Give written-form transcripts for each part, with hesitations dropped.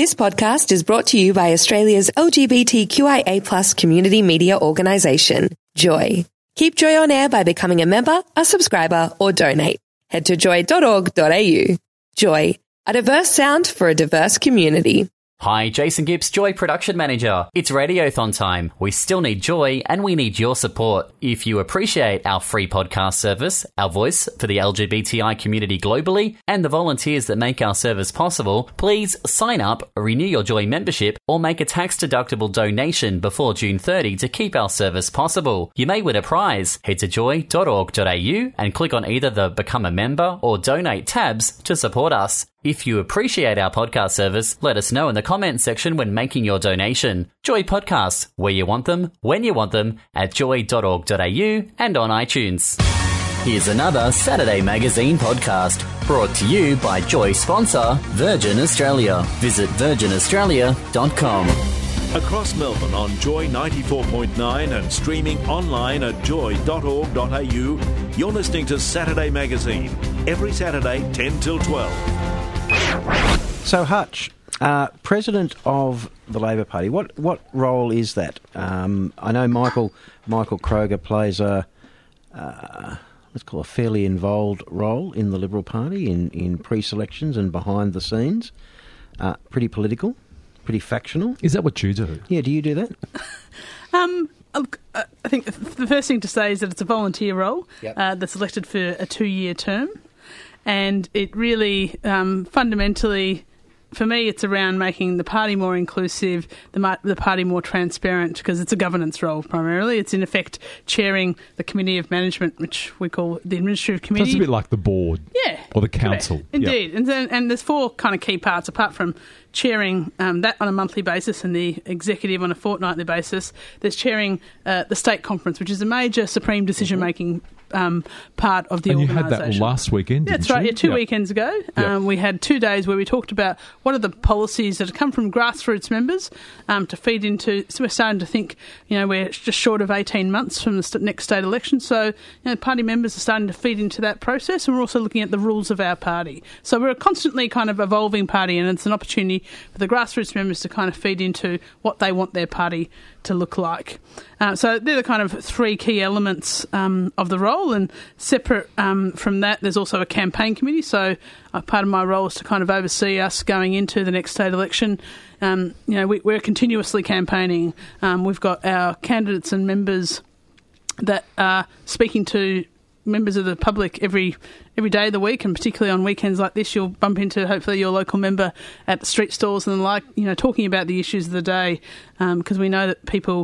This podcast is brought to you by Australia's LGBTQIA+ community media organisation, Joy. Keep Joy on air by becoming a member, a subscriber, or donate. Head to joy.org.au. Joy, a diverse sound for a diverse community. Hi, Jason Gibbs, Joy Production Manager. It's Radiothon time. We still need Joy and we need your support. If you appreciate our free podcast service, our voice for the LGBTI community globally, and the volunteers that make our service possible, please sign up, renew your Joy membership, or make a tax-deductible donation before June 30 to keep our service possible. You may win a prize. Head to joy.org.au and click on either the Become a Member or Donate tabs to support us. If you appreciate our podcast service, let us know in the comments section when making your donation. Joy Podcasts, where you want them, when you want them, at joy.org.au and on iTunes. Here's another Saturday Magazine podcast, brought to you by Joy sponsor, Virgin Australia. Visit virginaustralia.com. Across Melbourne on Joy 94.9 and streaming online at joy.org.au, you're listening to Saturday Magazine, every Saturday 10 till 12. So Hutch, President of the Labor Party, what role is that? I know Michael Kroger plays a let's call a fairly involved role in the Liberal Party in pre-selections and behind the scenes. Pretty political, pretty factional. Is that what you do? Yeah, do you do that? I think the first thing to say is that it's a volunteer role that's elected for a 2-year term. And it really, fundamentally, for me, it's around making the party more inclusive, the party more transparent, because it's a governance role primarily. It's, in effect, chairing the Committee of Management, which we call the Administrative Committee. So it's a bit like the board or the council. Correct. Indeed. Yep. And there's 4 kind of key parts, apart from chairing that on a monthly basis and the executive on a fortnightly basis. There's chairing the state conference, which is a major supreme decision-making part of the organisation. And you had that last weekend, didn't That's right, you? 2 weekends ago. We had 2 days where we talked about what are the policies that have come from grassroots members to feed into... So we're starting to think, we're just short of 18 months from the next state election. So, party members are starting to feed into that process, and we're also looking at the rules of our party. So we're a constantly kind of evolving party, and it's an opportunity for the grassroots members to kind of feed into what they want their party to look like. So they're the kind of 3 key elements of the role, and separate from that, there's also a campaign committee. So part of my role is to kind of oversee us going into the next state election. We're continuously campaigning. We've got our candidates and members that are speaking to members of the public every day of the week, and particularly on weekends like this, you'll bump into hopefully your local member at the street stalls and the like, talking about the issues of the day, because we know that people,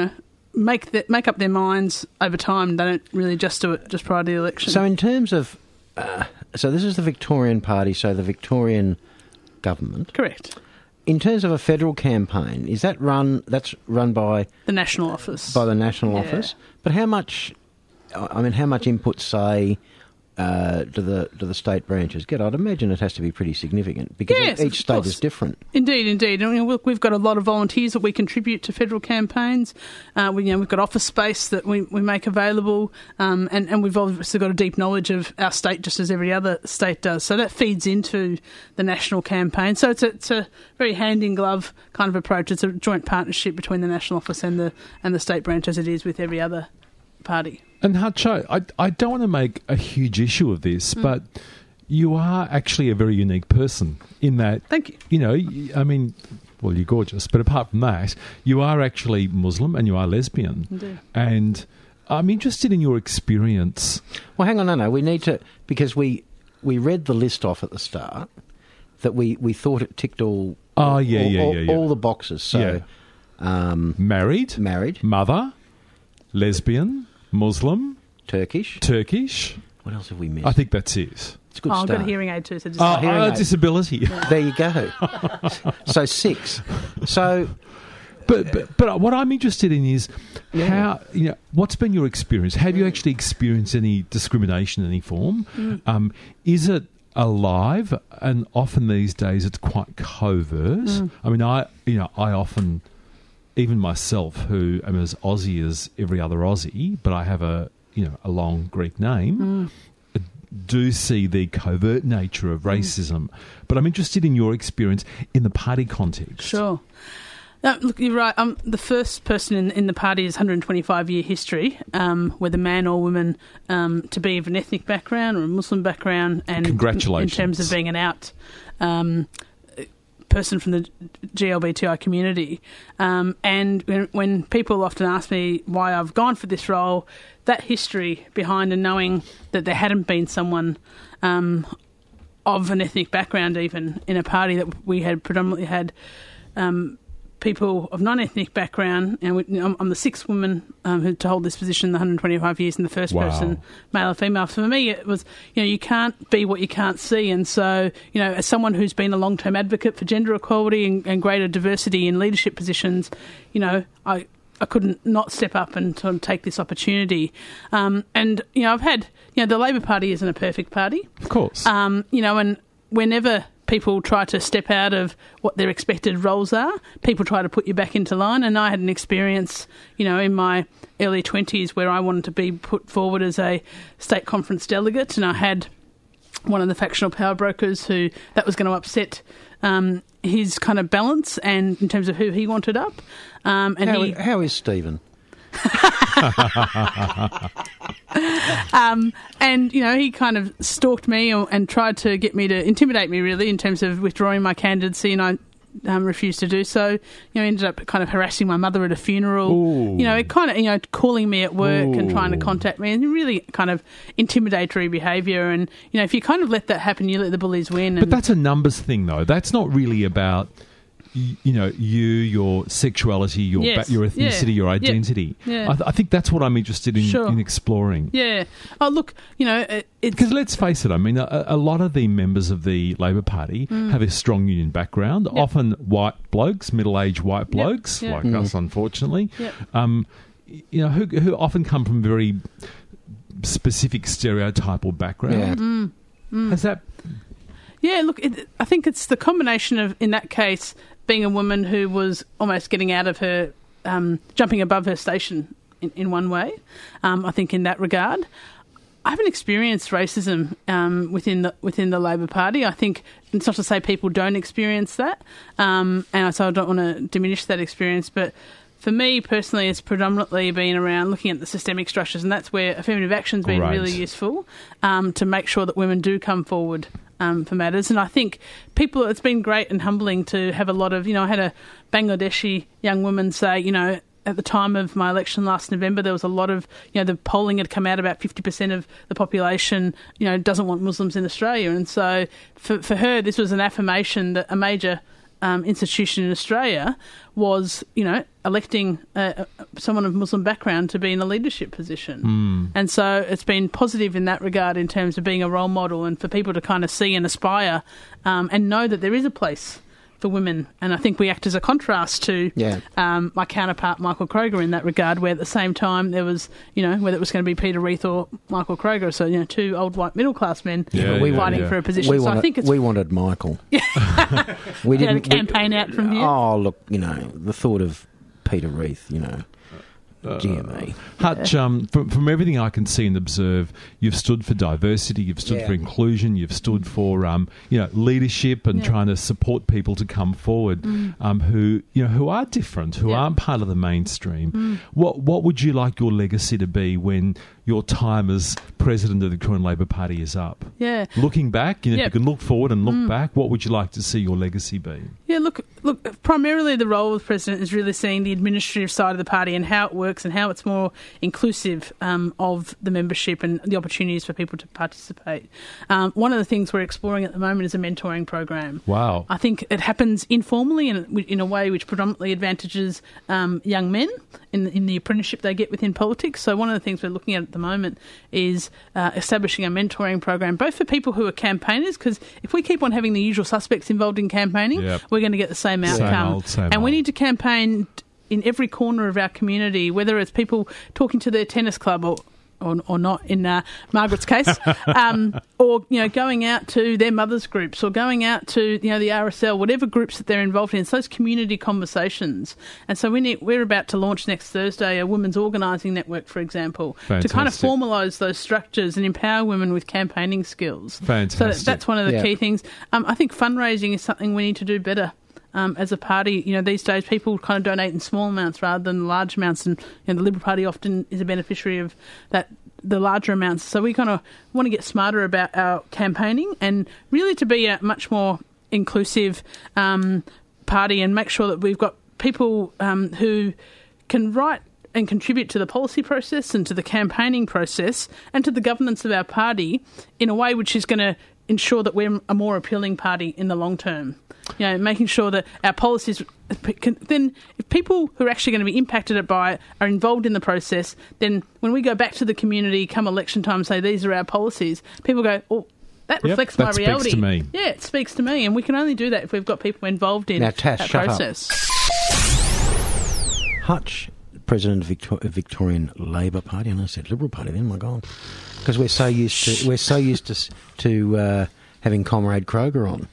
make up their minds over time. They don't really just do it just prior to the election. So in terms of, so this is the Victorian Party, so the Victorian government. Correct. In terms of a federal campaign, that's run by the National Office. By the National Office, but how much input, say, do the state branches get? I'd imagine it has to be pretty significant, because each state is different. Indeed. And we've got a lot of volunteers that we contribute to federal campaigns. We've got office space that we make available, and we've obviously got a deep knowledge of our state, just as every other state does. So that feeds into the national campaign. So it's a very hand-in-glove kind of approach. It's a joint partnership between the National Office and the state branch, as it is with every other party. And Hutcho, I don't want to make a huge issue of this, but you are actually a very unique person in that... Thank you. Well, you're gorgeous, but apart from that, you are actually Muslim and you are lesbian. Indeed. And I'm interested in your experience. Well, hang on, no. We need to... Because we read the list off at the start, that we thought it ticked all the boxes. So, married, mother, lesbian, Muslim, Turkish. What else have we missed? I think that's it. It's a good start. I've got a hearing aid too. So disability. Yeah. There you go. So 6. So, but what I'm interested in is how what's been your experience? Have you actually experienced any discrimination in any form? Is it alive? And often these days it's quite covert. I mean, I often, even myself, who am as Aussie as every other Aussie, but I have a long Greek name, do see the covert nature of racism, but I'm interested in your experience in the party context. Sure. Look, you're right. The first person in the party's 125-year history, whether man or woman, to be of an ethnic background or a Muslim background, and congratulations. In terms of being an out person from the GLBTI community. And when people often ask me why I've gone for this role, that history behind and knowing that there hadn't been someone of an ethnic background even in a party, that we had predominantly had people of non-ethnic background, and I'm the sixth woman who to hold this position in the 125 years, and the first person, male or female. For me, it was, you can't be what you can't see, and so, as someone who's been a long-term advocate for gender equality and greater diversity in leadership positions, I couldn't not step up and sort of take this opportunity. And, I've had, the Labor Party isn't a perfect party. Of course. And whenever people try to step out of what their expected roles are, people try to put you back into line. And I had an experience, in my early 20s where I wanted to be put forward as a state conference delegate, and I had one of the factional power brokers who that was going to upset his kind of balance and in terms of who he wanted up. How is Stephen? And he kind of stalked me and tried to get me to intimidate me, really, in terms of withdrawing my candidacy, and I refused to do so. Ended up kind of harassing my mother at a funeral. Ooh. It kind of calling me at work and trying to contact me, and really kind of intimidatory behaviour. And if you kind of let that happen, you let the bullies win. But that's a numbers thing, though. That's not really about your sexuality, your ethnicity, your identity. Yeah. I think that's what I'm interested in exploring. Yeah. Oh, look, because let's face it, I mean, a lot of the members of the Labor Party have a strong union background, often white blokes, middle-aged white blokes, like us, unfortunately, who often come from very specific stereotypal background. Has that... Yeah, look, I think it's the combination of, in that case, being a woman who was almost getting out of her, jumping above her station in one way, I think in that regard. I haven't experienced racism within the Labor Party. I think it's not to say people don't experience that, and so I don't want to diminish that experience, but for me personally, it's predominantly been around looking at the systemic structures, and that's where affirmative action's been really useful to make sure that women do come forward for matters. And I think it's been great and humbling to have a lot of, I had a Bangladeshi young woman say, at the time of my election last November, there was a lot of, the polling had come out about 50% of the population, doesn't want Muslims in Australia. And so for her, this was an affirmation that a major institution in Australia was, electing someone of Muslim background to be in a leadership position. And so it's been positive in that regard in terms of being a role model and for people to kind of see and aspire and know that there is a place for women. And I think we act as a contrast to my counterpart, Michael Kroger, in that regard, where at the same time there was, whether it was going to be Peter Reith or Michael Kroger, so, two old white middle-class men fighting for a position. We wanted Michael. We didn't campaign out from here. Oh, look, the thought of Peter Reith, dear me. Hutch, from everything I can see and observe, you've stood for diversity, you've stood for inclusion, you've stood for leadership and trying to support people to come forward who are different, who aren't part of the mainstream. What would you like your legacy to be when your time as president of the Victorian Labor Party is up? Yeah. Looking back, if you can look forward and look back, what would you like to see your legacy be? Yeah, look, primarily the role of president is really seeing the administrative side of the party and how it works and how it's more inclusive of the membership and the opportunities for people to participate. One of the things we're exploring at the moment is a mentoring program. Wow. I think it happens informally in a way which predominantly advantages young men in the apprenticeship they get within politics. So one of the things we're looking at the moment is establishing a mentoring program, both for people who are campaigners, because if we keep on having the usual suspects involved in campaigning, we're going to get the same outcome. We need to campaign in every corner of our community, whether it's people talking to their tennis club or or not in Margaret's case, or going out to their mothers' groups or going out to the RSL, whatever groups that they're involved in. It's those community conversations. And so we're about to launch next Thursday a women's organising network, for example, Fantastic. to kind of formalise those structures and empower women with campaigning skills. Fantastic. So that's one of the key things. I think fundraising is something we need to do better. As a party, these days people kind of donate in small amounts rather than large amounts, and the Liberal Party often is a beneficiary of that, the larger amounts. So we kind of want to get smarter about our campaigning and really to be a much more inclusive party and make sure that we've got people who can write and contribute to the policy process and to the campaigning process and to the governance of our party in a way which is going to ensure that we're a more appealing party in the long term. Making sure that our policies then, if people who are actually going to be impacted by it are involved in the process, then when we go back to the community come election time and say these are our policies, people go, oh, that reflects my reality. Speaks to me. Yeah, it speaks to me, and we can only do that if we've got people involved in that process. Hutch, President of Victorian Labor Party, and I said Liberal Party then, my God, because we're so used to having Comrade Kroger on.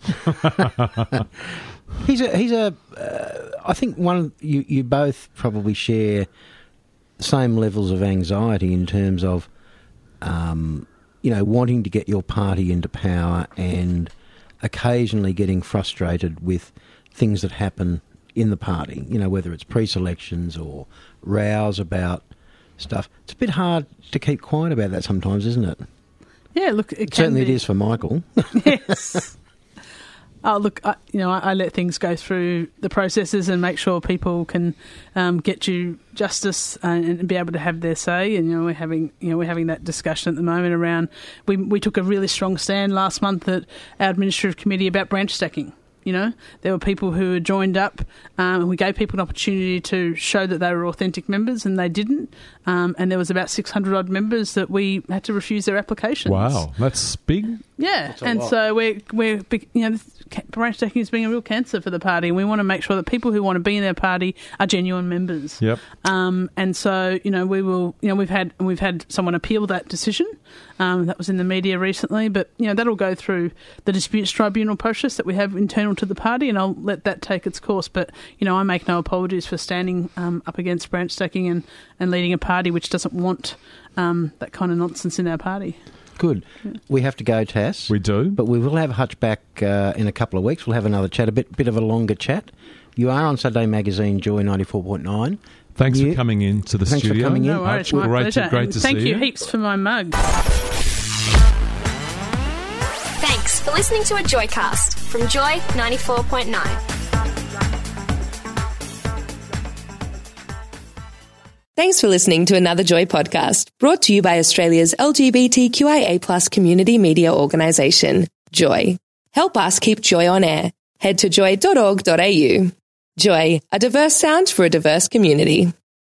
he's a I think you both probably share the same levels of anxiety in terms of wanting to get your party into power and occasionally getting frustrated with things that happen in the party, whether it's pre-selections or rows about stuff. It's a bit hard to keep quiet about that sometimes, isn't it? Yeah, look, it is for Michael. Yes. Oh, look, I let things go through the processes and make sure people can get due justice and be able to have their say. And we're having that discussion at the moment around. We took a really strong stand last month at our administrative committee about branch stacking. There were people who had joined up and we gave people an opportunity to show that they were authentic members and they didn't. And there was about 600 odd members that we had to refuse their applications. Wow, that's big. Yeah, and so we're branch stacking is being a real cancer for the party, and we want to make sure that people who want to be in their party are genuine members. Yep. And so we will. We've had someone appeal that decision. That was in the media recently, but that'll go through the disputes tribunal process that we have internal to the party, and I'll let that take its course. But I make no apologies for standing up against branch stacking and leading a party which doesn't want that kind of nonsense in our party. Good. Yeah. We have to go, Tass. We do. But we will have Hutch back in a couple of weeks. We'll have another chat, a bit of a longer chat. You are on Saturday Magazine, Joy 94.9. Thanks for coming into the studio. Thanks for coming in. No worries, my pleasure. Great to see you. Thank you heaps for my mug. Thanks for listening to a Joycast from Joy 94.9. Thanks for listening to another Joy podcast, brought to you by Australia's LGBTQIA+ community media organisation, Joy. Help us keep Joy on air. Head to joy.org.au. Joy, a diverse sound for a diverse community.